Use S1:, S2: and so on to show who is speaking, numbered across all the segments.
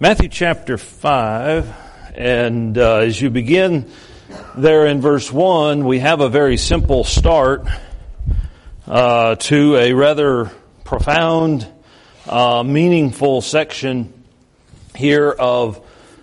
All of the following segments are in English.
S1: Matthew chapter 5, and as you begin there in verse 1, we have a very simple start to a rather profound, meaningful section here of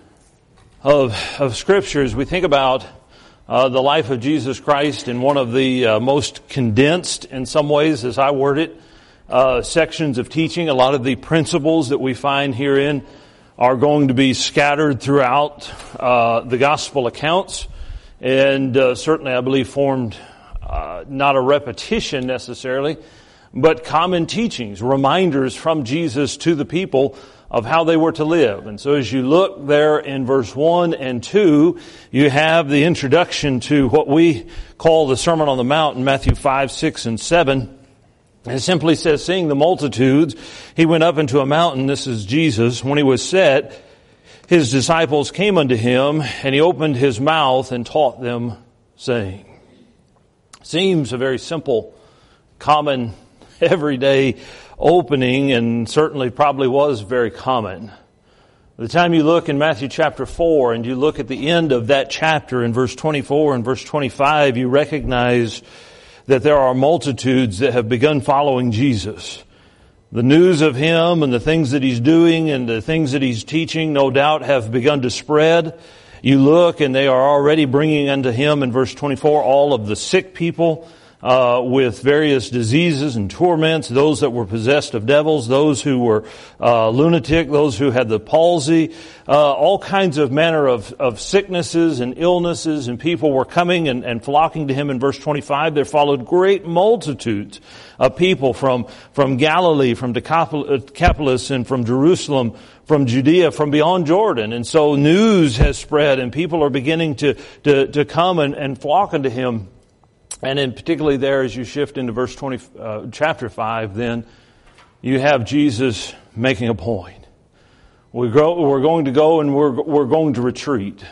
S1: scriptures. We think about the life of Jesus Christ in one of the most condensed, in some ways, as I word it, sections of teaching. A lot of the principles that we find herein are going to be scattered throughout the gospel accounts, and certainly I believe formed not a repetition necessarily, but common teachings, reminders from Jesus to the people of how they were to live. And so as you look there in verse 1 and 2, you have the introduction to what we call the Sermon on the Mount in Matthew 5, 6, and 7. It simply says, seeing the multitudes, he went up into a mountain. This is Jesus. When he was set, his disciples came unto him, and he opened his mouth and taught them, saying. Seems a very simple, common, everyday opening, and certainly probably was very common. By the time you look in Matthew chapter 4, and you look at the end of that chapter in verse 24 and verse 25, you recognize that there are multitudes that have begun following Jesus. The news of him and the things that he's doing and the things that he's teaching, no doubt, have begun to spread. You look and they are already bringing unto him, in verse 24, all of the sick people with various diseases and torments, those that were possessed of devils, those who were lunatic, those who had the palsy, all kinds of manner of sicknesses and illnesses, and people were coming and flocking to him. In verse 25, there followed great multitudes of people from Galilee, from Decapolis, and from Jerusalem, from Judea, from beyond Jordan. And so news has spread, and people are beginning to come and flock unto him. And in particularly there, as you shift into verse 20, chapter 5, then you have Jesus making a point. We're going to go and we're going to retreat.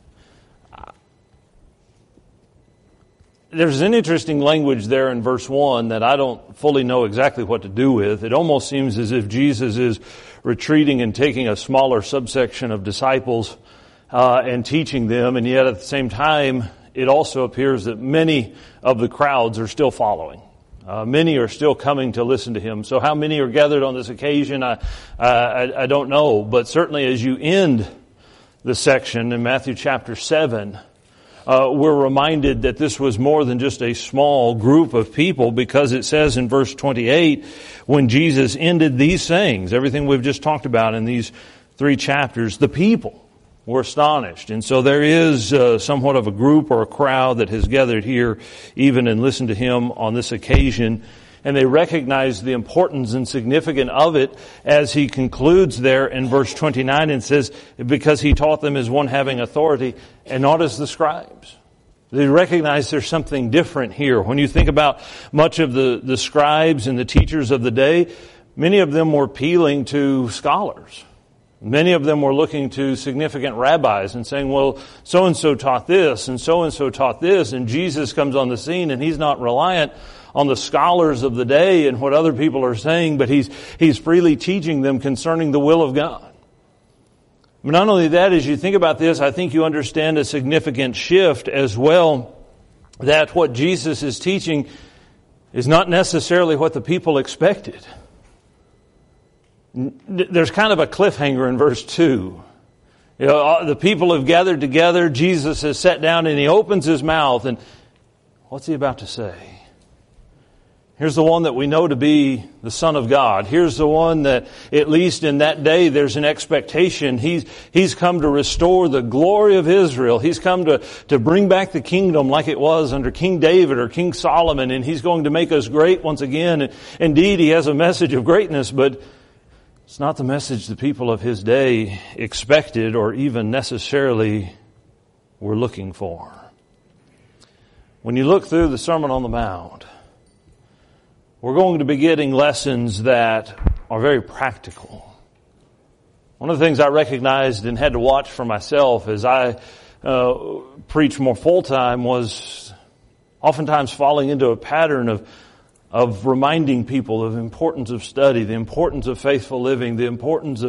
S1: There's an interesting language there in verse 1 that I don't fully know exactly what to do with. It almost seems as if Jesus is retreating and taking a smaller subsection of disciples and teaching them, and yet at the same time, it also appears that many of the crowds are still following. Many are still coming to listen to him. So how many are gathered on this occasion, I don't know. But certainly as you end the section in Matthew chapter 7, we're reminded that this was more than just a small group of people, because it says in verse 28, when Jesus ended these sayings, everything we've just talked about in these 3 chapters, the people were astonished. And so there is somewhat of a group or a crowd that has gathered here even and listened to him on this occasion. And they recognize the importance and significance of it as he concludes there in verse 29 and says, because he taught them as one having authority and not as the scribes. They recognize there's something different here. When you think about much of the scribes and the teachers of the day, many of them were appealing to scholars. Many of them were looking to significant rabbis and saying, well, so-and-so taught this and so-and-so taught this. And Jesus comes on the scene, and he's not reliant on the scholars of the day and what other people are saying, but he's freely teaching them concerning the will of God. But not only that, as you think about this, I think you understand a significant shift as well, that what Jesus is teaching is not necessarily what the people expected. There's kind of a cliffhanger in verse 2. You know, the people have gathered together, Jesus has sat down, and he opens his mouth, and what's he about to say? Here's the one that we know to be the Son of God. Here's the one that, at least in that day, there's an expectation. He's come to restore the glory of Israel. He's come to bring back the kingdom like it was under King David or King Solomon, and he's going to make us great once again. And indeed, he has a message of greatness, but it's not the message the people of his day expected or even necessarily were looking for. When you look through the Sermon on the Mount, we're going to be getting lessons that are very practical. One of the things I recognized and had to watch for myself as I preach more full-time was oftentimes falling into a pattern of of reminding people of the importance of study, the importance of faithful living, the importance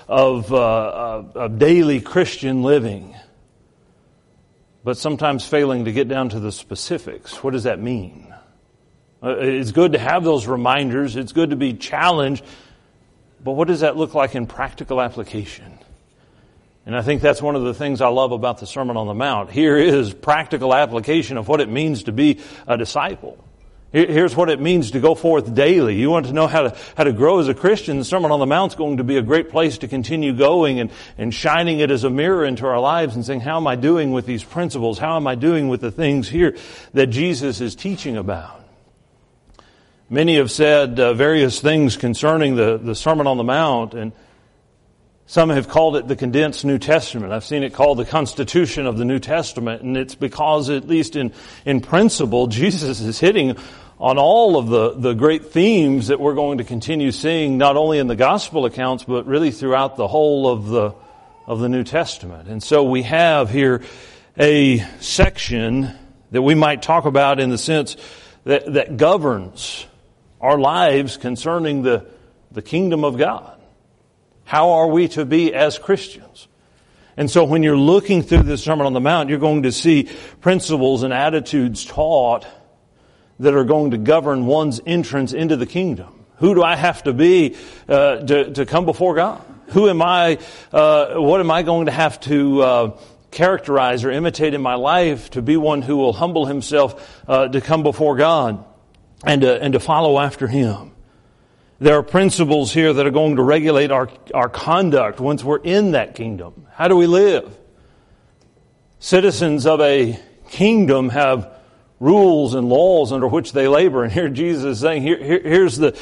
S1: of daily Christian living, but sometimes failing to get down to the specifics. What does that mean? It's good to have those reminders. It's good to be challenged. But what does that look like in practical application? And I think that's one of the things I love about the Sermon on the Mount. Here is practical application of what it means to be a disciple. Here's what it means to go forth daily. You want to know how to grow as a Christian, the Sermon on the Mount is going to be a great place to continue going and shining it as a mirror into our lives and saying, how am I doing with these principles? How am I doing with the things here that Jesus is teaching about? Many have said various things concerning the Sermon on the Mount, and some have called it the condensed New Testament. I've seen it called the Constitution of the New Testament, and it's because, at least in principle, Jesus is hitting on all of the great themes that we're going to continue seeing, not only in the gospel accounts, but really throughout the whole of the New Testament. And so we have here a section that we might talk about in the sense that governs our lives concerning the kingdom of God. How are we to be as Christians? And so when you're looking through this Sermon on the Mount, you're going to see principles and attitudes taught that are going to govern one's entrance into the kingdom. Who do I have to be to come before God? Who am I? What am I going to have to characterize or imitate in my life to be one who will humble himself to come before God and to follow after Him? There are principles here that are going to regulate our conduct once we're in that kingdom. How do we live? Citizens of a kingdom have rules and laws under which they labor. And here Jesus is saying, here's the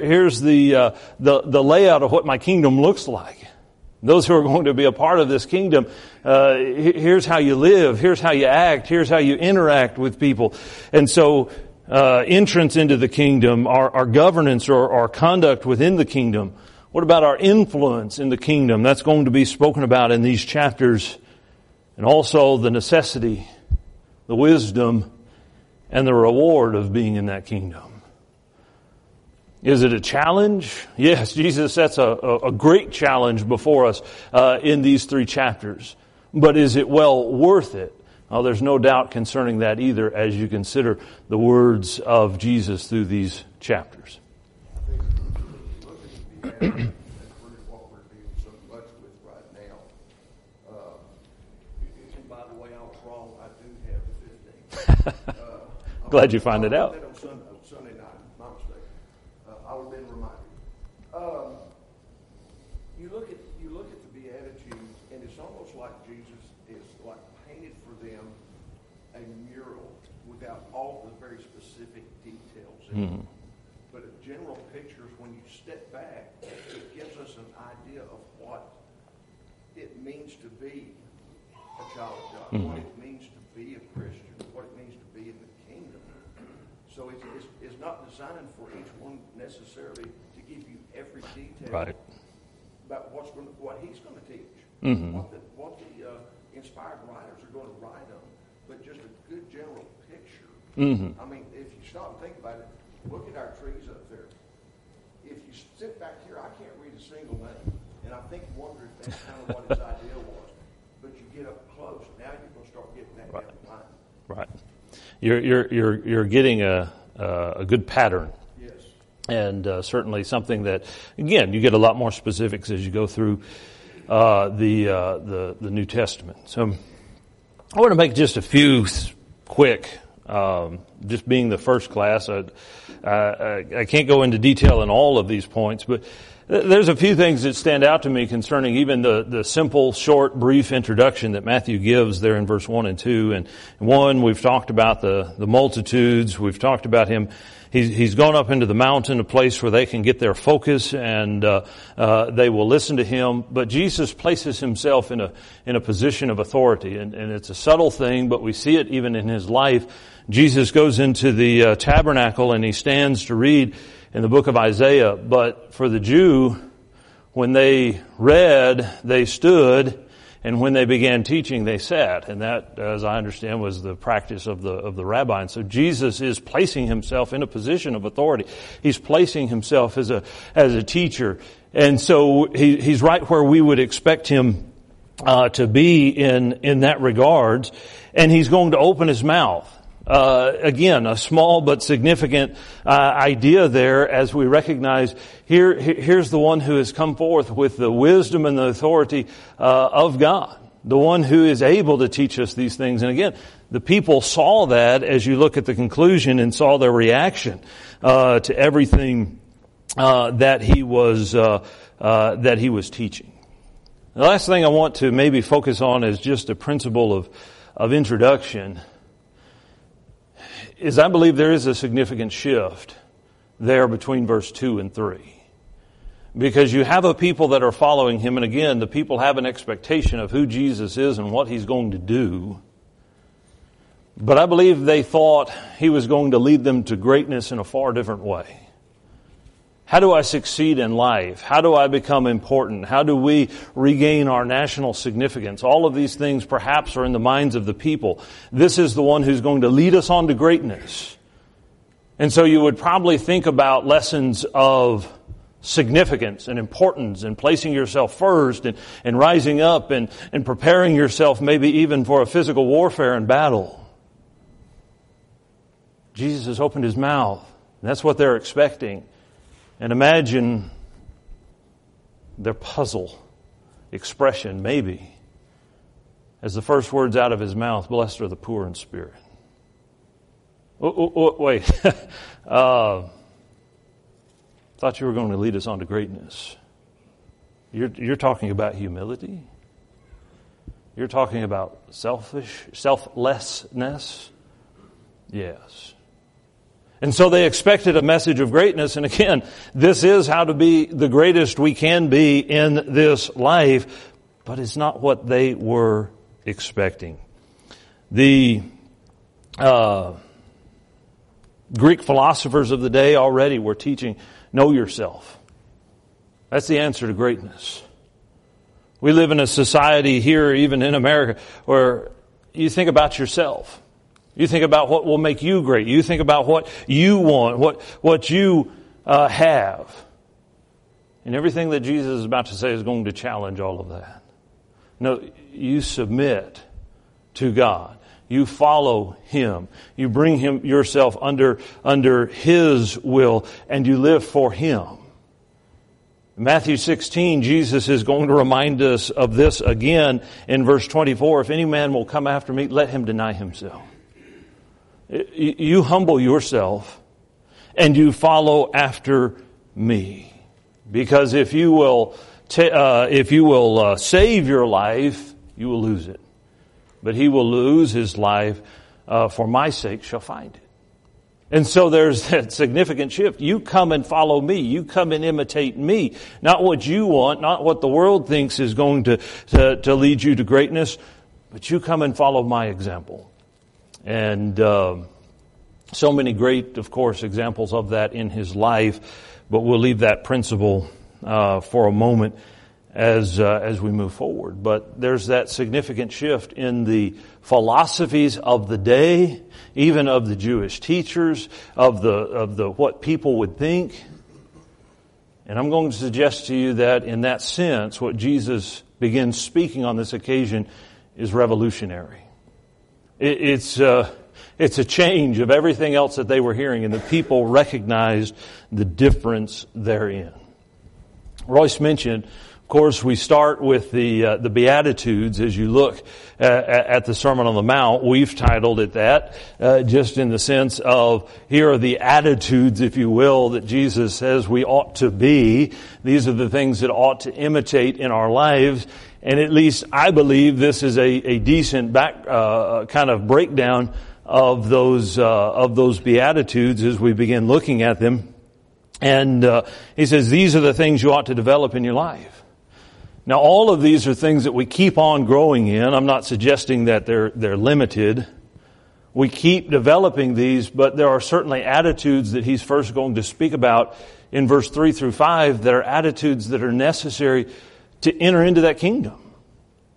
S1: layout of what my kingdom looks like. Those who are going to be a part of this kingdom, here's how you live, here's how you act, here's how you interact with people. And so entrance into the kingdom, our governance or our conduct within the kingdom. What about our influence in the kingdom? That's going to be spoken about in these chapters. And also the necessity, the wisdom, and the reward of being in that kingdom. Is it a challenge? Yes, Jesus sets a great challenge before us in these 3 chapters. But is it well worth it? Well, there's no doubt concerning that either as you consider the words of Jesus through these chapters.
S2: I think look at the Beatitudes, that's what we're dealing so much with right now. And by the way, I was wrong. I do have the 15.
S1: Glad you found it out.
S2: On Sunday night, my mistake. I would have been reminded. You look at the Beatitudes, and it's almost like Jesus is like painted for them a mural without all the very specific details in it. But a general picture is when you step back, it gives us an idea of what it means to be a child of God, what it means to be a Christian, what it means to be in the kingdom. So it's not designed for each one necessarily to give you every detail about what he's going to teach, what the inspired writers are going to write on, but just a good general picture. I mean, if you stop and think about it, look at our trees up there. If you sit back here, I can't read a single name, and I think you wonder if that's kind of what his idea was. But you get up close, now you're going to start getting that down the line.
S1: Right. You're getting a good pattern.
S2: Yes.
S1: And certainly something that, again, you get a lot more specifics as you go through the New Testament. So I want to make just a few quick, just being the first class. I can't go into detail in all of these points, but there's a few things that stand out to me concerning even the simple, short, brief introduction that Matthew gives there in verse 1 and 2. And 1, we've talked about the multitudes. We've talked about him. He's gone up into the mountain, a place where they can get their focus and they will listen to him. But Jesus places himself in a position of authority. And it's a subtle thing, but we see it even in his life. Jesus goes into the tabernacle and he stands to read in the book of Isaiah. But for the Jew, when they read, they stood. And when they began teaching, they sat. And that, as I understand, was the practice of the rabbi. And so Jesus is placing himself in a position of authority. He's placing himself as a teacher. And so he's right where we would expect him to be in that regard. And he's going to open his mouth. Again, a small but significant idea there, as we recognize here's the one who has come forth with the wisdom and the authority of God, the one who is able to teach us these things. And again, the people saw that as you look at the conclusion and saw their reaction to everything that he was teaching. The last thing I want to maybe focus on is just a principle of introduction. Is I believe there is a significant shift there between verse 2 and 3. Because you have a people that are following him, and again, the people have an expectation of who Jesus is and what he's going to do. But I believe they thought he was going to lead them to greatness in a far different way. How do I succeed in life? How do I become important? How do we regain our national significance? All of these things perhaps are in the minds of the people. This is the one who's going to lead us on to greatness. And so you would probably think about lessons of significance and importance and placing yourself first and rising up and preparing yourself maybe even for a physical warfare and battle. Jesus has opened his mouth. And that's what they're expecting. And imagine their puzzle expression, maybe, as the first words out of his mouth, blessed are the poor in spirit. Wait. Thought you were going to lead us on to greatness. You're talking about humility? You're talking about selflessness? Yes. And so they expected a message of greatness. And again, this is how to be the greatest we can be in this life. But it's not what they were expecting. The Greek philosophers of the day already were teaching, know yourself. That's the answer to greatness. We live in a society here, even in America, where you think about yourself. You think about what will make you great. You think about what you want, what you have. And everything that Jesus is about to say is going to challenge all of that. No, you submit to God. You follow him. You bring him yourself under his will, and you live for him. In Matthew 16, Jesus is going to remind us of this again in verse 24. If any man will come after me, let him deny himself. You humble yourself and you follow after me. Because if you will save your life, you will lose it. But he will lose his life for my sake shall find it. And so there's that significant shift. You come and follow me. You come and imitate me. Not what you want, not what the world thinks is going to lead you to greatness, but you come and follow my example. And so many great, of course, examples of that in his life, but we'll leave that principle for a moment as we move forward. But there's that significant shift in the philosophies of the day, even of the Jewish teachers, of the what people would think. And I'm going to suggest to you that in that sense, what Jesus begins speaking on this occasion is revolutionary. It's a change of everything else that they were hearing, and the people recognized the difference therein. Royce mentioned, of course, we start with the Beatitudes. As you look at the Sermon on the Mount, we've titled it that, just in the sense of here are the attitudes, if you will, that Jesus says we ought to be. These are the things that ought to imitate in our lives. And at least I believe this is a decent kind of breakdown of those Beatitudes as we begin looking at them. And he says these are the things you ought to develop in your life. Now, all of these are things that we keep on growing in. I'm not suggesting that they're limited. We keep developing these, but there are certainly attitudes that he's first going to speak about in verse 3 through 5 that are attitudes that are necessary to enter into that kingdom.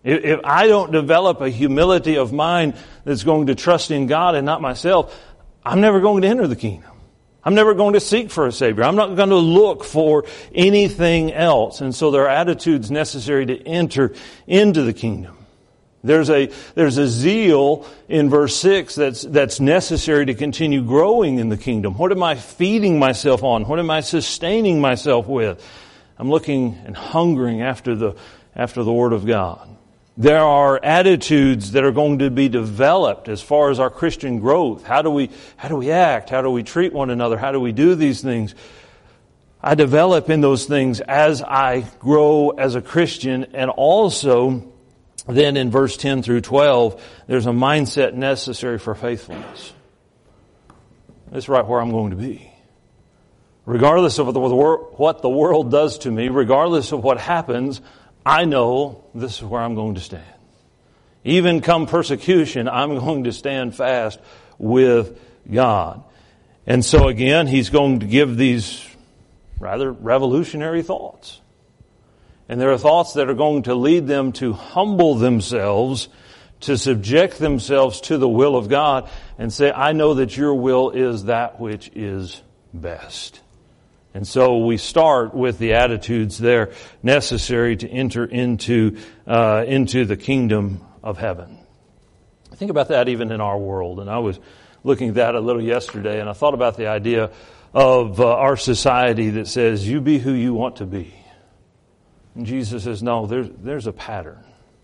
S1: If I don't develop a humility of mind that's going to trust in God and not myself, I'm never going to enter the kingdom. I'm never going to seek for a Savior. I'm not going to look for anything else. And so there are attitudes necessary to enter into the kingdom. There's a zeal in verse 6 that's necessary to continue growing in the kingdom. What am I feeding myself on? What am I sustaining myself with? I'm looking and hungering after the Word of God. There are attitudes that are going to be developed as far as our Christian growth. How do we act? How do we treat one another? How do we do these things? I develop in those things as I grow as a Christian. And also, then in verse 10 through 12, there's a mindset necessary for faithfulness. That's right where I'm going to be. Regardless of what the world does to me, regardless of what happens, I know this is where I'm going to stand. Even come persecution, I'm going to stand fast with God. And so again, he's going to give these rather revolutionary thoughts. And there are thoughts that are going to lead them to humble themselves, to subject themselves to the will of God, and say, I know that your will is that which is best. And so we start with the attitudes there necessary to enter into the kingdom of heaven. Think about that even in our world. And I was looking at that a little yesterday, and I thought about the idea of our society that says, you be who you want to be. And Jesus says, no, there's a pattern.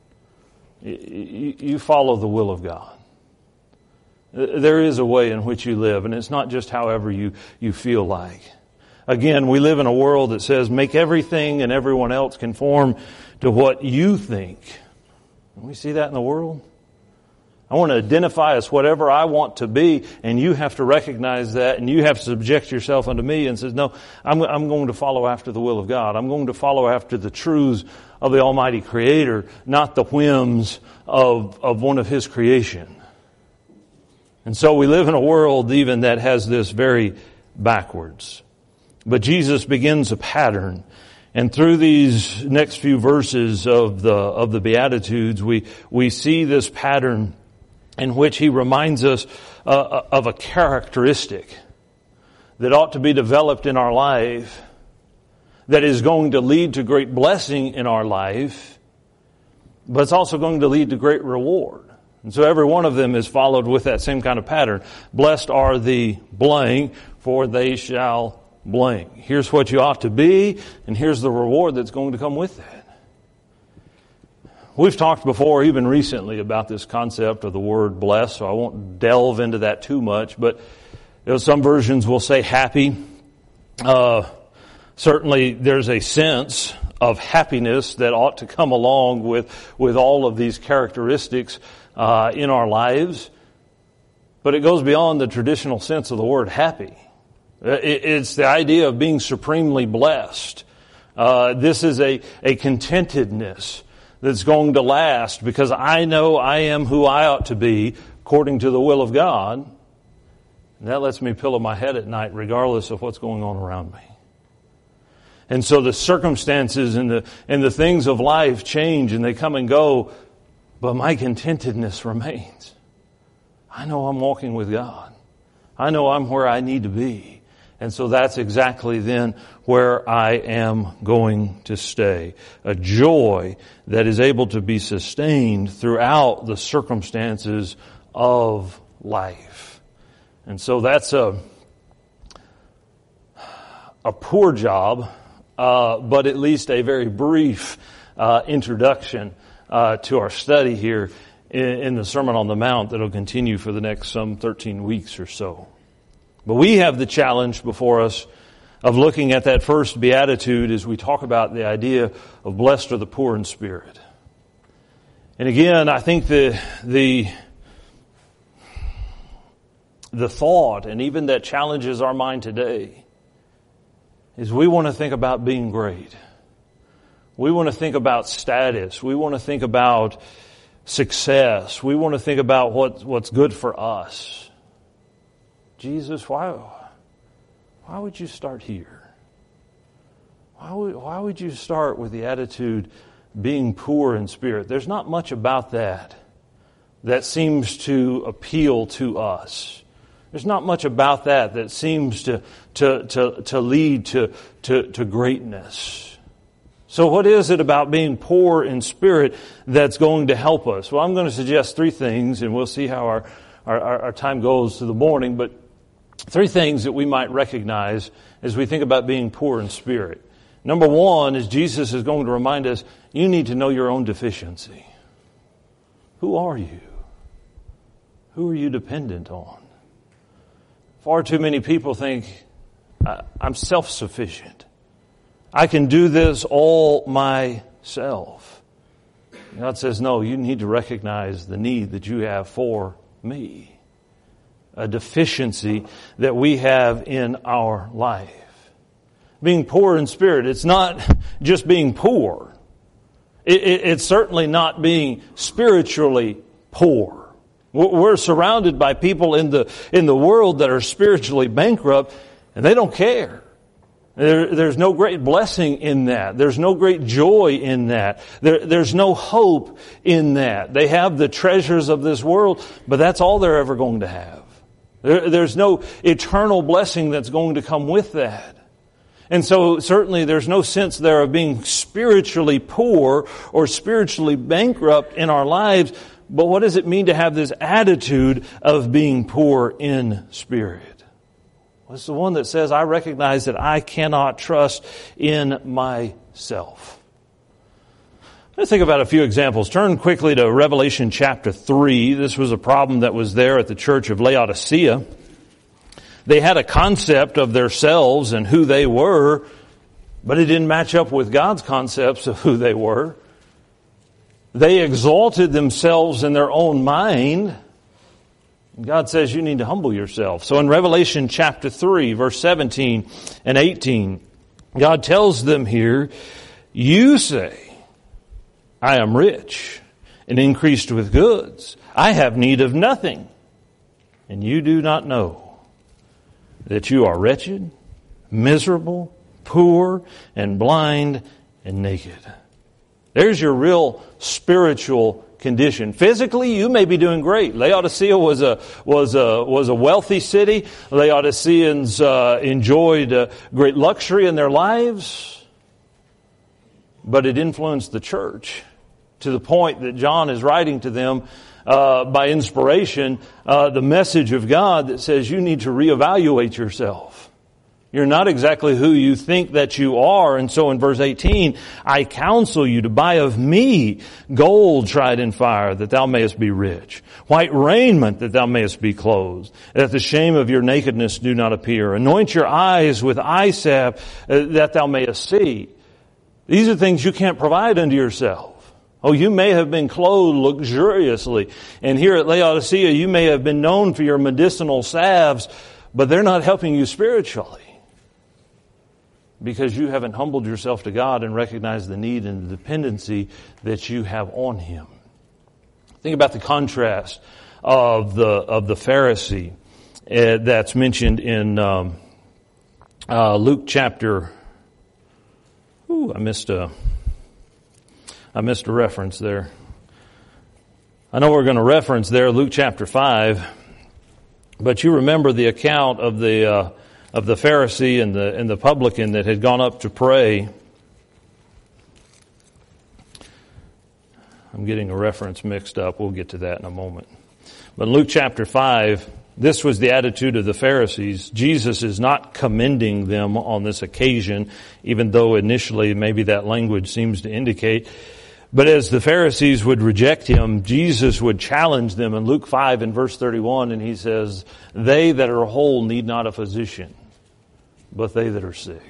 S1: You follow the will of God. There is a way in which you live, and it's not just however you feel like. Again, we live in a world that says, make everything and everyone else conform to what you think. And we see that in the world. I want to identify as whatever I want to be, and you have to recognize that, and you have to subject yourself unto me, and says, no, I'm going to follow after the will of God. I'm going to follow after the truths of the Almighty Creator, not the whims of one of His creation. And so we live in a world even that has this very backwards. But Jesus begins a pattern. And through these next few verses of the Beatitudes, we see this pattern in which He reminds us of a characteristic that ought to be developed in our life, that is going to lead to great blessing in our life, but it's also going to lead to great reward. And so every one of them is followed with that same kind of pattern. Blessed are the blank, for they shall blank. Here's what you ought to be, and here's the reward that's going to come with that. We've talked before, even recently, about this concept of the word blessed, so I won't delve into that too much, but some versions will say happy. Certainly there's a sense of happiness that ought to come along with all of these characteristics in our lives, but it goes beyond the traditional sense of the word happy. It's the idea of being supremely blessed. This is a contentedness that's going to last because I know I am who I ought to be according to the will of God. And that lets me pillow my head at night regardless of what's going on around me. And so the circumstances and the things of life change and they come and go, but my contentedness remains. I know I'm walking with God. I know I'm where I need to be. And so that's exactly then where I am going to stay. A joy that is able to be sustained throughout the circumstances of life. And so that's a poor job, but at least a very brief introduction to our study here in the Sermon on the Mount that will continue for the next some 13 weeks or so. But we have the challenge before us of looking at that first beatitude as we talk about the idea of blessed are the poor in spirit. And again, I think the thought, and even that challenges our mind today, is we want to think about being great. We want to think about status. We want to think about success. We want to think about what's good for us. Jesus, why would you start here? Why would you start with the attitude being poor in spirit. There's not much about that seems to appeal to us. There's not much about that seems to lead to greatness. So what is it about being poor in spirit that's going to help us? Well, I'm going to suggest 3 things, and we'll see how our time goes through the morning, but 3 things that we might recognize as we think about being poor in spirit. Number 1 is Jesus is going to remind us, you need to know your own deficiency. Who are you? Who are you dependent on? Far too many people think, I'm self-sufficient. I can do this all myself. God says, no, you need to recognize the need that you have for me. A deficiency that we have in our life. Being poor in spirit, it's not just being poor. It's certainly not being spiritually poor. We're surrounded by people in the world that are spiritually bankrupt, and they don't care. There's no great blessing in that. There's no great joy in that. There's no hope in that. They have the treasures of this world, but that's all they're ever going to have. There's no eternal blessing that's going to come with that. And so certainly there's no sense there of being spiritually poor or spiritually bankrupt in our lives. But what does it mean to have this attitude of being poor in spirit? Well, it's the one that says, I recognize that I cannot trust in myself. Let's think about a few examples. Turn quickly to Revelation chapter 3. This was a problem that was there at the church of Laodicea. They had a concept of themselves and who they were, but it didn't match up with God's concepts of who they were. They exalted themselves in their own mind. God says you need to humble yourself. So in Revelation chapter 3, verse 17 and 18, God tells them here, you say, I am rich and increased with goods. I have need of nothing. And you do not know that you are wretched, miserable, poor, and blind, and naked. There's your real spiritual condition. Physically, you may be doing great. Laodicea was a wealthy city. Laodiceans enjoyed great luxury in their lives, but it influenced the church to the point that John is writing to them by inspiration the message of God that says you need to reevaluate yourself. You're not exactly who you think that you are. And so in verse 18, I counsel you to buy of me gold tried in fire, that thou mayest be rich, white raiment, that thou mayest be clothed, that the shame of your nakedness do not appear. Anoint your eyes with eye salve, that thou mayest see. These are things you can't provide unto yourself. Oh, you may have been clothed luxuriously. And here at Laodicea, you may have been known for your medicinal salves, but they're not helping you spiritually, because you haven't humbled yourself to God and recognized the need and the dependency that you have on Him. Think about the contrast of the Pharisee that's mentioned in Luke chapter. I missed a reference there. I know we're going to reference there Luke chapter 5, but you remember the account of the Pharisee and the publican that had gone up to pray. I'm getting a reference mixed up. We'll get to that in a moment. But in Luke chapter 5, this was the attitude of the Pharisees. Jesus is not commending them on this occasion, even though initially maybe that language seems to indicate. But as the Pharisees would reject Him, Jesus would challenge them in Luke 5 and verse 31, and He says, they that are whole need not a physician, but they that are sick.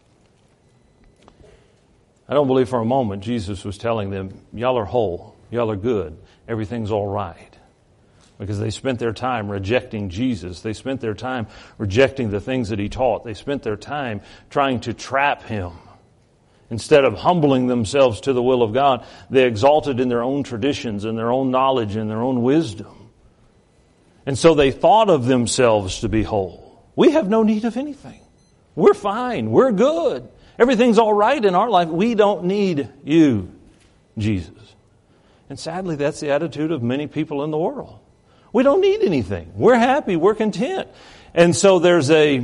S1: I don't believe for a moment Jesus was telling them, y'all are whole, y'all are good, everything's all right. Because they spent their time rejecting Jesus. They spent their time rejecting the things that He taught. They spent their time trying to trap Him. Instead of humbling themselves to the will of God, they exalted in their own traditions and their own knowledge and their own wisdom. And so they thought of themselves to be whole. We have no need of anything. We're fine. We're good. Everything's all right in our life. We don't need you. Jesus. And sadly, that's the attitude of many people in the world. We don't need anything. We're happy. We're content. And so there's a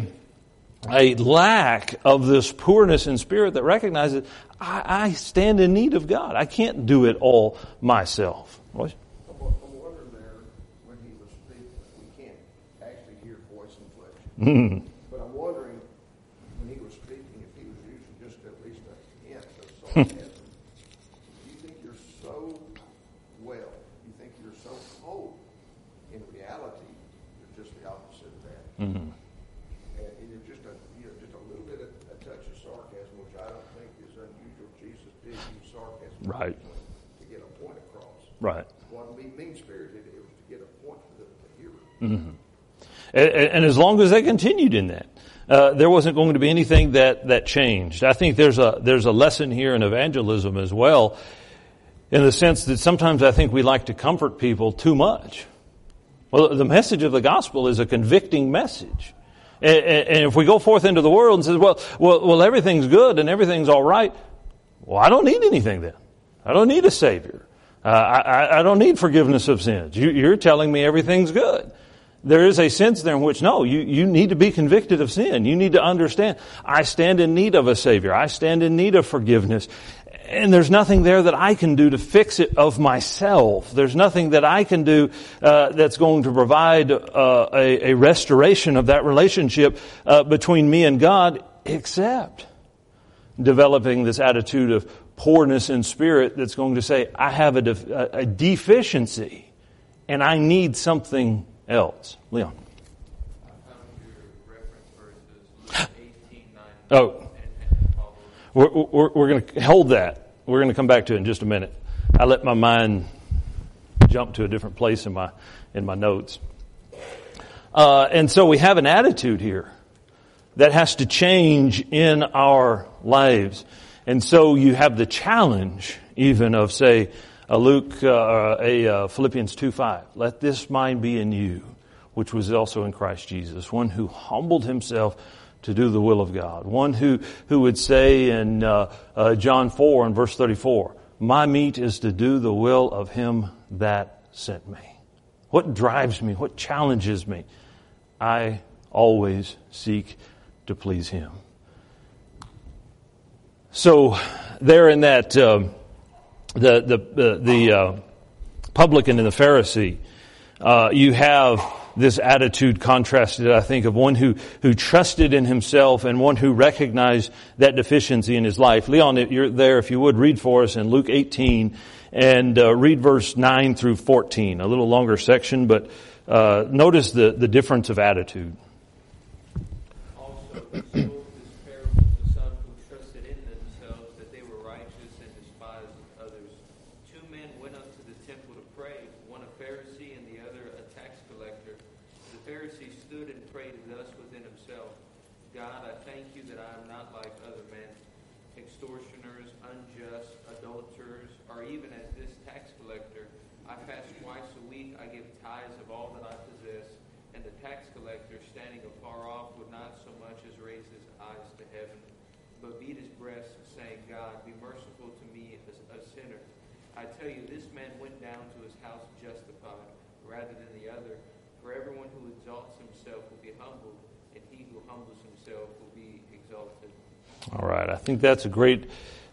S1: lack of this poorness in spirit that recognizes I stand in need of God. I can't do it all myself. What?
S2: I'm wondering there, when he was speaking, we can't actually hear voice inflection. But I'm wondering, when he was speaking, if he was using just at least a hint of sarcasm. Do you think you're so well? You think you're so cold? In reality, you're just the opposite of that. And you're just a little bit of a touch of sarcasm, which I don't think is unusual. Jesus did use sarcasm
S1: Right.
S2: to get a point across.
S1: Right.
S2: Wasn't mean-spirited. It was to get a point to the hearer.
S1: And as long as they continued in that, there wasn't going to be anything that changed. I think there's a lesson here in evangelism as well, in the sense that sometimes I think we like to comfort people too much. Well, the message of the gospel is a convicting message. And if we go forth into the world and say, well, everything's good and everything's all right, well, I don't need anything then. I don't need a Savior. I don't need forgiveness of sins. You're telling me everything's good. There is a sense there in which, no, you need to be convicted of sin. You need to understand, I stand in need of a Savior. I stand in need of forgiveness. And there's nothing there that I can do to fix it of myself. There's nothing that I can do that's going to provide a restoration of that relationship between me and God, except developing this attitude of poorness in spirit that's going to say, I have a deficiency and I need something else. Leon.
S3: I found your reference verses, Luke 18:9.
S1: Oh. We're going to hold that. We're going to come back to it in just a minute. I let my mind jump to a different place in my notes. And so we have an attitude here that has to change in our lives. And so you have the challenge even of, say, Philippians 2:5. Let this mind be in you, which was also in Christ Jesus, one who humbled himself to do the will of God. One who would say in John 4 and verse 34, my meat is to do the will of him that sent me. What drives me? What challenges me? I always seek to please him. So there in that the publican and the Pharisee, you have this attitude contrasted, I think, of one who trusted in himself and one who recognized that deficiency in his life. Leon, if you're there, if you would, read for us in Luke 18 and read verse 9 through 14. A little longer section, but notice the difference of attitude.
S3: Also, he spoke this parable to some who trusted in themselves that they were righteous and despised others. 2 men went up to the temple to pray, one a Pharisee and the other a tax collector. The Pharisee stood and prayed thus within himself, God, I thank you that I am not like other men, extortioners, unjust, adulterers, or even as this tax collector. I fast twice a week, I give tithes of all that I possess. And the tax collector, standing afar off, would not so much as raise his eyes to heaven, but beat his breast, saying, God, be merciful to me, a sinner. I tell you, this man went down to his house justified, rather than the other. For everyone who exalts himself will be humbled, and he who humbles himself will be exalted.
S1: All right, I think that's a great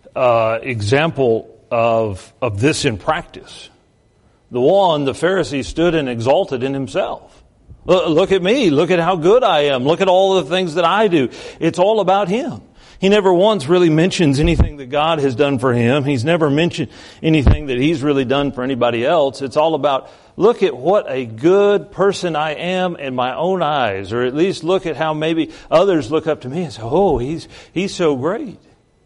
S1: example of this in practice. The Pharisee stood and exalted in himself. Look at me. Look at how good I am. Look at all the things that I do. It's all about him. He never once really mentions anything that God has done for him. He's never mentioned anything that he's really done for anybody else. It's all about, look at what a good person I am in my own eyes. Or at least look at how maybe others look up to me and say, oh, he's so great.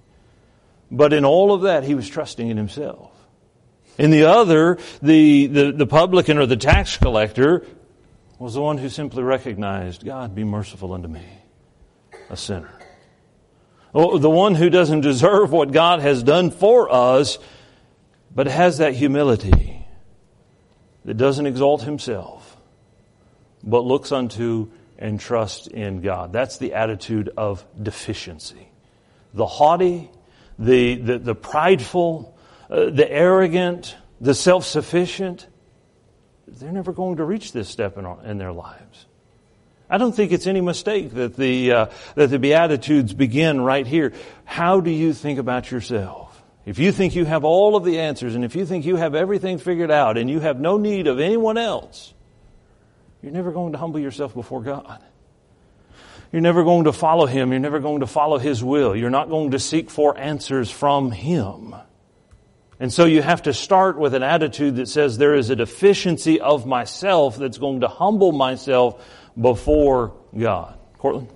S1: But in all of that, he was trusting in himself. In the other, the publican or the tax collector was the one who simply recognized, God, be merciful unto me, a sinner. Oh, the one who doesn't deserve what God has done for us, but has that humility that doesn't exalt himself, but looks unto and trusts in God. That's the attitude of deficiency. The haughty, the prideful, the arrogant, the self-sufficient, they're never going to reach this step in their lives. I don't think it's any mistake that the Beatitudes begin right here. How do you think about yourself? If you think you have all of the answers, and if you think you have everything figured out, and you have no need of anyone else, you're never going to humble yourself before God. You're never going to follow Him. You're never going to follow His will. You're not going to seek for answers from Him. And so you have to start with an attitude that says there is a deficiency of myself that's going to humble myself before God. Cortland?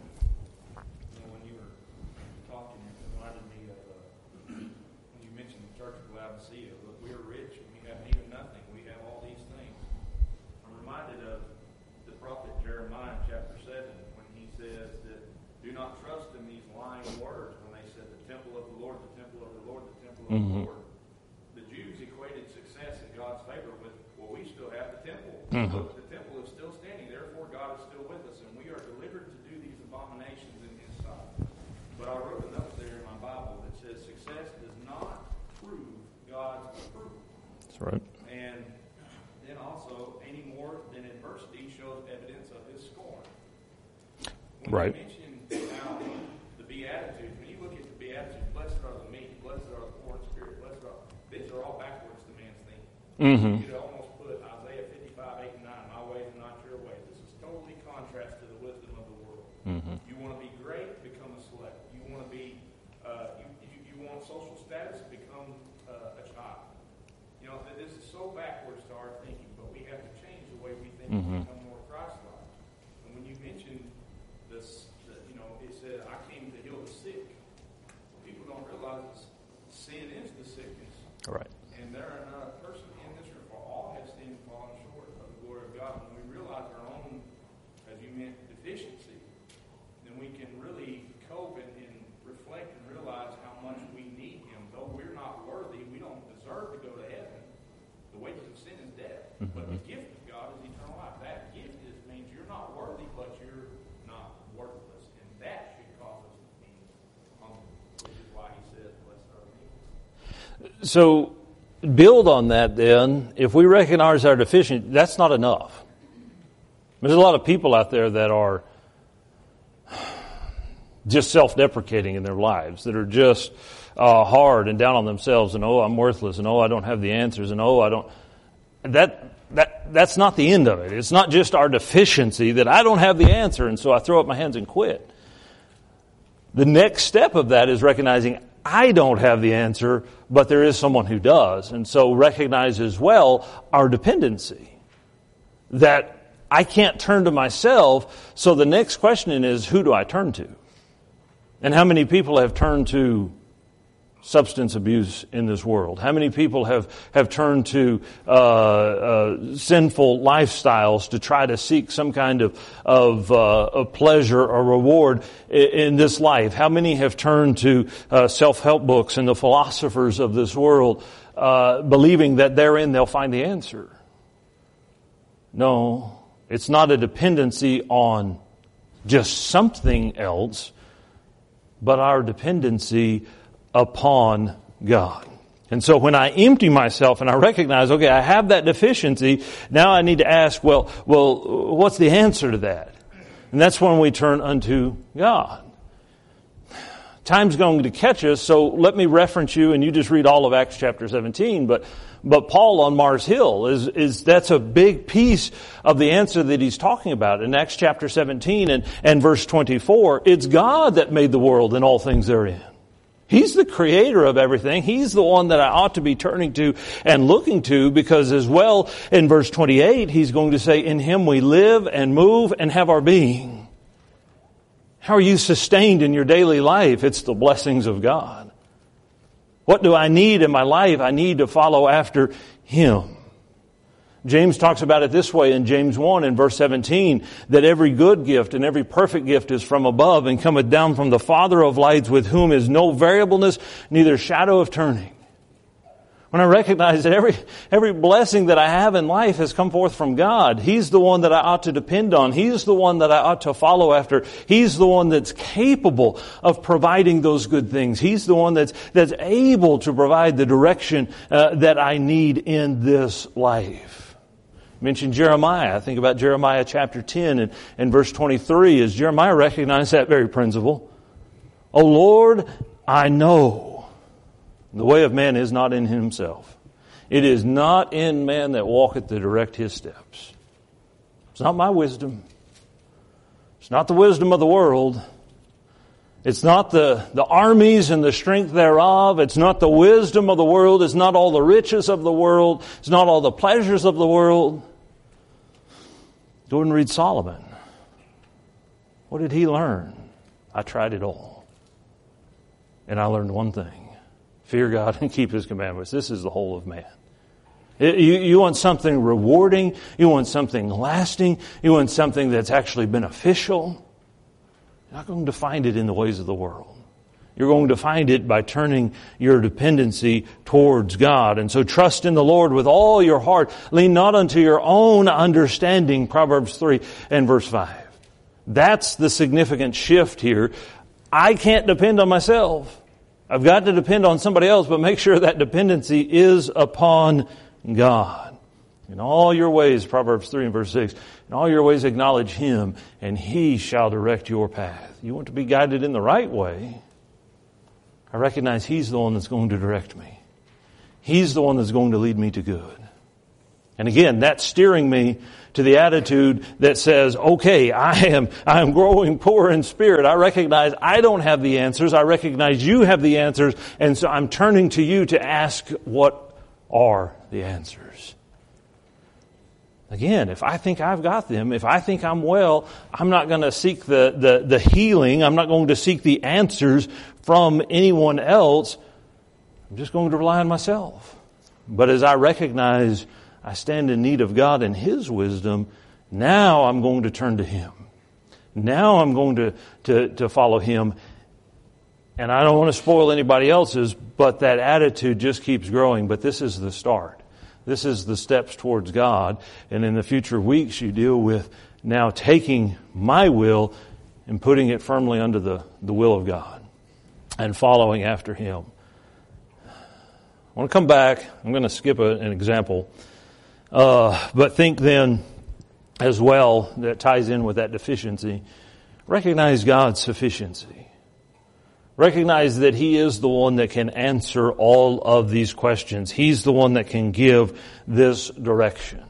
S4: When you were talking, it reminded me of when you mentioned the Church of Laodicea. Look, we are rich and we have need of nothing. We have all these things. I'm reminded of the prophet Jeremiah chapter 7 when he says that do not trust in these lying words when they said the temple of the Lord, the temple of the Lord, the temple of the Lord. The Jews equated success in God's favor with, well, we still have the temple. Look, the temple is still standing. Therefore, God is still with us, and we are delivered to do these abominations in His sight. But I wrote a note there in my Bible that says success does not prove God's approval.
S1: That's right.
S4: And then also, any more than adversity shows evidence of His scorn. When
S1: Right.
S4: you mentioned now the Beatitudes, when you look at the Beatitudes, blessed are the meek, blessed are the poor in spirit, blessed are, these are all backwards to man's thinking.
S1: Mm-hmm.
S4: You could almost put Isaiah 55, 8 and 9, my ways are not your ways. This is totally contrast to the wisdom of the world.
S1: Mm-hmm.
S4: You want to be great, become a slave. You want to be, you want social status, become a child. You know, this is so backwards to our thinking, but we have to change the way we think and become more Christ-like. And when you mentioned this, it said, I came to heal the sick. People don't realize sin is the sickness.
S1: Right.
S4: And there are not a person in this room, for all have sinned and fallen short of the glory of God. When we realize our own, as you meant, deficiency, then we can really cope and reflect and realize how much we need Him. Though we're not worthy, we don't deserve to go to heaven. The wages of sin is death. But the gift of God is eternal life. That gift means you're not worthy, but you're not worthless. And that should cause us to be humble, which is why He says, blessed are the meek.
S1: So build on that then. If we recognize our deficiency, that's not enough. There's a lot of people out there that are just self-deprecating in their lives, that are just hard and down on themselves, and I'm worthless, and I don't have the answers, and I don't. That's not the end of it. It's not just our deficiency that I don't have the answer, and so I throw up my hands and quit. The next step of that is recognizing I don't have the answer, but there is someone who does. And so recognize as well our dependency. That I can't turn to myself, so the next question is, who do I turn to? And how many people have turned to substance abuse in this world? How many people have turned to sinful lifestyles to try to seek some kind of pleasure or reward in this life? How many have turned to self-help books and the philosophers of this world, believing that therein they'll find the answer? No, it's not a dependency on just something else, but our dependency upon God. And so when I empty myself and I recognize, okay, I have that deficiency, now I need to ask, well, what's the answer to that? And that's when we turn unto God. Time's going to catch us, so let me reference you, and you just read all of Acts chapter 17, but Paul on Mars Hill that's a big piece of the answer that he's talking about. In Acts chapter 17 and verse 24, it's God that made the world and all things therein. He's the creator of everything. He's the one that I ought to be turning to and looking to, because as well in verse 28, he's going to say, in Him we live and move and have our being. How are you sustained in your daily life? It's the blessings of God. What do I need in my life? I need to follow after Him. James talks about it this way in James 1 and verse 17, that every good gift and every perfect gift is from above and cometh down from the Father of lights, with whom is no variableness, neither shadow of turning. When I recognize that every blessing that I have in life has come forth from God. He's the one that I ought to depend on. He's the one that I ought to follow after. He's the one that's capable of providing those good things. He's the one that's able to provide the direction that I need in this life. I mentioned Jeremiah. I think about Jeremiah chapter 10 and verse 23 as Jeremiah recognized that very principle. O Lord, I know the way of man is not in himself. It is not in man that walketh to direct his steps. It's not my wisdom. It's not the wisdom of the world. It's not the armies and the strength thereof. It's not the wisdom of the world. It's not all the riches of the world. It's not all the pleasures of the world. Go and read Solomon. What did he learn? I tried it all. And I learned one thing. Fear God and keep His commandments. This is the whole of man. You want something rewarding. You want something lasting. You want something that's actually beneficial. You're not going to find it in the ways of the world. You're going to find it by turning your dependency towards God. And so trust in the Lord with all your heart. Lean not unto your own understanding. Proverbs 3 and verse 5. That's the significant shift here. I can't depend on myself. I've got to depend on somebody else, but make sure that dependency is upon God. In all your ways, Proverbs 3 and verse 6, in all your ways acknowledge Him, and He shall direct your path. You want to be guided in the right way. I recognize He's the one that's going to direct me. He's the one that's going to lead me to good. And again, that's steering me to the attitude that says, okay, I am growing poor in spirit. I recognize I don't have the answers. I recognize you have the answers. And so I'm turning to you to ask, what are the answers? Again, if I think I've got them, if I think I'm well, I'm not going to seek the healing. I'm not going to seek the answers from anyone else. I'm just going to rely on myself. But as I recognize I stand in need of God and His wisdom, now I'm going to turn to Him. Now I'm going to follow Him. And I don't want to spoil anybody else's, but that attitude just keeps growing. But this is the start. This is the steps towards God. And in the future weeks, you deal with now taking my will and putting it firmly under the will of God and following after Him. I want to come back. I'm going to skip an example. But think then as well, that ties in with that deficiency. Recognize God's sufficiency. Recognize that He is the one that can answer all of these questions. He's the one that can give this direction.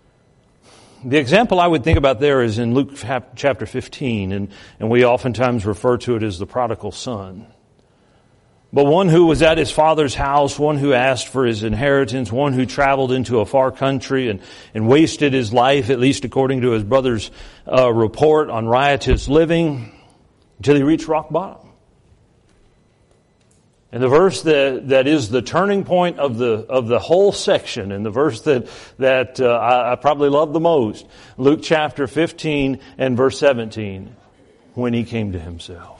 S1: The example I would think about there is in Luke chapter 15, and we oftentimes refer to it as the prodigal son. But one who was at his father's house, one who asked for his inheritance, one who traveled into a far country and wasted his life, at least according to his brother's report, on riotous living, until he reached rock bottom. And the verse that is the turning point of the whole section, and the verse that I probably love the most, Luke chapter 15 and verse 17, when he came to himself.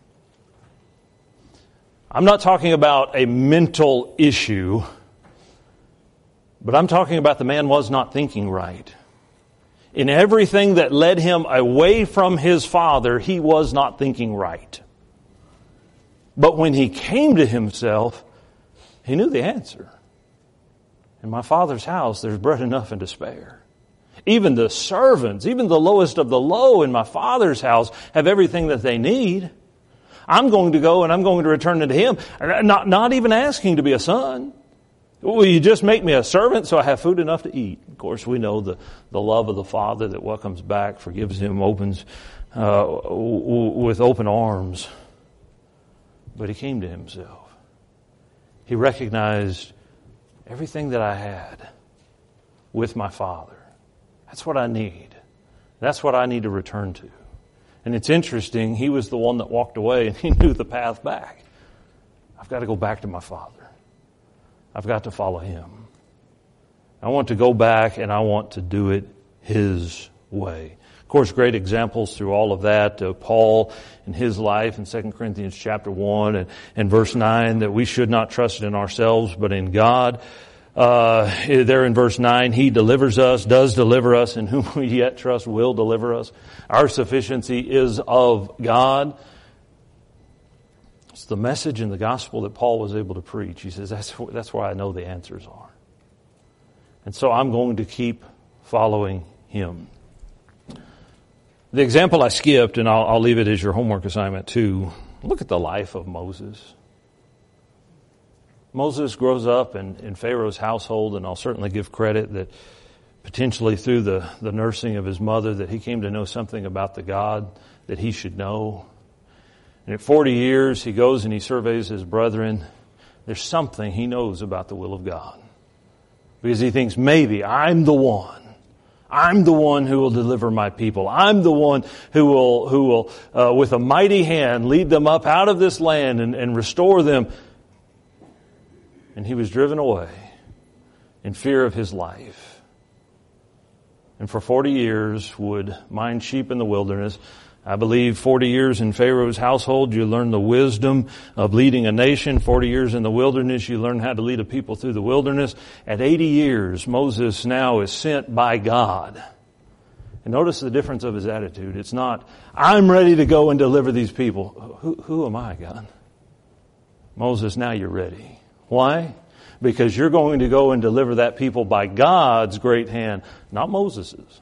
S1: I'm not talking about a mental issue, but I'm talking about the man was not thinking right. In everything that led him away from his father, he was not thinking right. But when he came to himself, he knew the answer. In my father's house, there's bread enough and to spare. Even the servants, even the lowest of the low in my father's house have everything that they need. I'm going to go and I'm going to return it to Him. Not even asking to be a son. Will you just make me a servant so I have food enough to eat? Of course, we know the love of the Father that welcomes back, forgives him, opens with open arms. But he came to himself. He recognized everything that I had with my Father. That's what I need. That's what I need to return to. And it's interesting, he was the one that walked away and he knew the path back. I've got to go back to my Father. I've got to follow Him. I want to go back and I want to do it His way. Of course, great examples through all of that. Paul in his life in 2 Corinthians chapter 1 and verse 9, that we should not trust in ourselves but in God. There in verse 9, He delivers us, does deliver us, and whom we yet trust will deliver us. Our sufficiency is of God. It's the message in the gospel that Paul was able to preach. He says, that's where I know the answers are. And so I'm going to keep following Him. The example I skipped, and I'll leave it as your homework assignment too, look at the life of Moses. Moses grows up in Pharaoh's household, and I'll certainly give credit that potentially through the nursing of his mother that he came to know something about the God that he should know. And at 40 years, he goes and he surveys his brethren. There's something he knows about the will of God. Because he thinks, maybe I'm the one. I'm the one who will deliver my people. I'm the one who will with a mighty hand, lead them up out of this land and restore them. And he was driven away in fear of his life. And for 40 years would mind sheep in the wilderness. I believe 40 years in Pharaoh's household, you learn the wisdom of leading a nation. 40 years in the wilderness, you learn how to lead a people through the wilderness. At 80 years, Moses now is sent by God. And notice the difference of his attitude. It's not, I'm ready to go and deliver these people. Who am I, God? Moses, now you're ready. Why? Because you're going to go and deliver that people by God's great hand, not Moses's.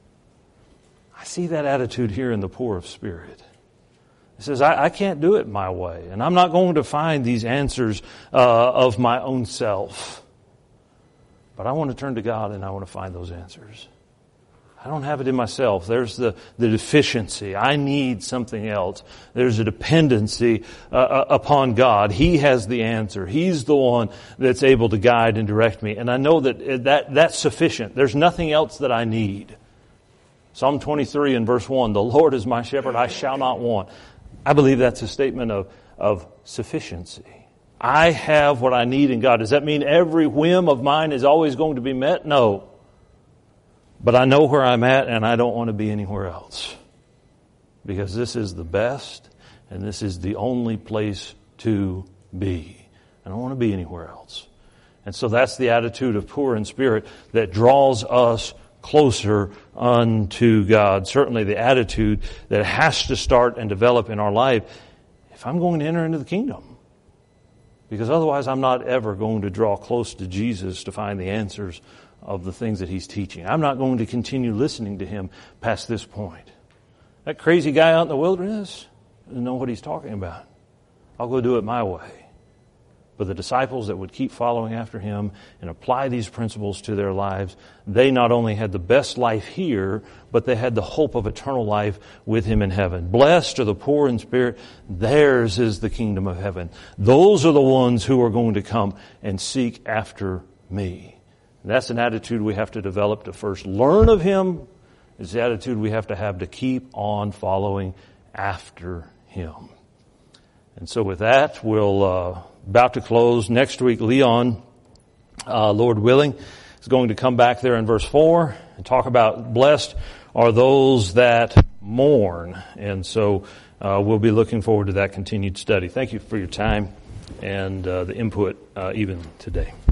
S1: I see that attitude here in the poor of spirit. He says, I can't do it my way, and I'm not going to find these answers of my own self. But I want to turn to God and I want to find those answers. I don't have it in myself. There's the deficiency. I need something else. There's a dependency upon God. He has the answer. He's the one that's able to guide and direct me. And I know that's sufficient. There's nothing else that I need. Psalm 23 and verse 1, the Lord is my shepherd, I shall not want. I believe that's a statement of sufficiency. I have what I need in God. Does that mean every whim of mine is always going to be met? No. But I know where I'm at and I don't want to be anywhere else. Because this is the best and this is the only place to be. I don't want to be anywhere else. And so that's the attitude of poor in spirit that draws us closer unto God. Certainly the attitude that has to start and develop in our life if I'm going to enter into the kingdom. Because otherwise I'm not ever going to draw close to Jesus to find the answers of the things that He's teaching. I'm not going to continue listening to Him past this point. That crazy guy out in the wilderness doesn't know what he's talking about. I'll go do it my way. But the disciples that would keep following after Him and apply these principles to their lives, they not only had the best life here, but they had the hope of eternal life with Him in heaven. Blessed are the poor in spirit. Theirs is the kingdom of heaven. Those are the ones who are going to come and seek after me. And that's an attitude we have to develop to first learn of Him. It's the attitude we have to keep on following after Him. And so with that, we'll about to close. Next week, Leon, Lord willing, is going to come back there in verse 4 and talk about blessed are those that mourn. And so we'll be looking forward to that continued study. Thank you for your time and the input even today.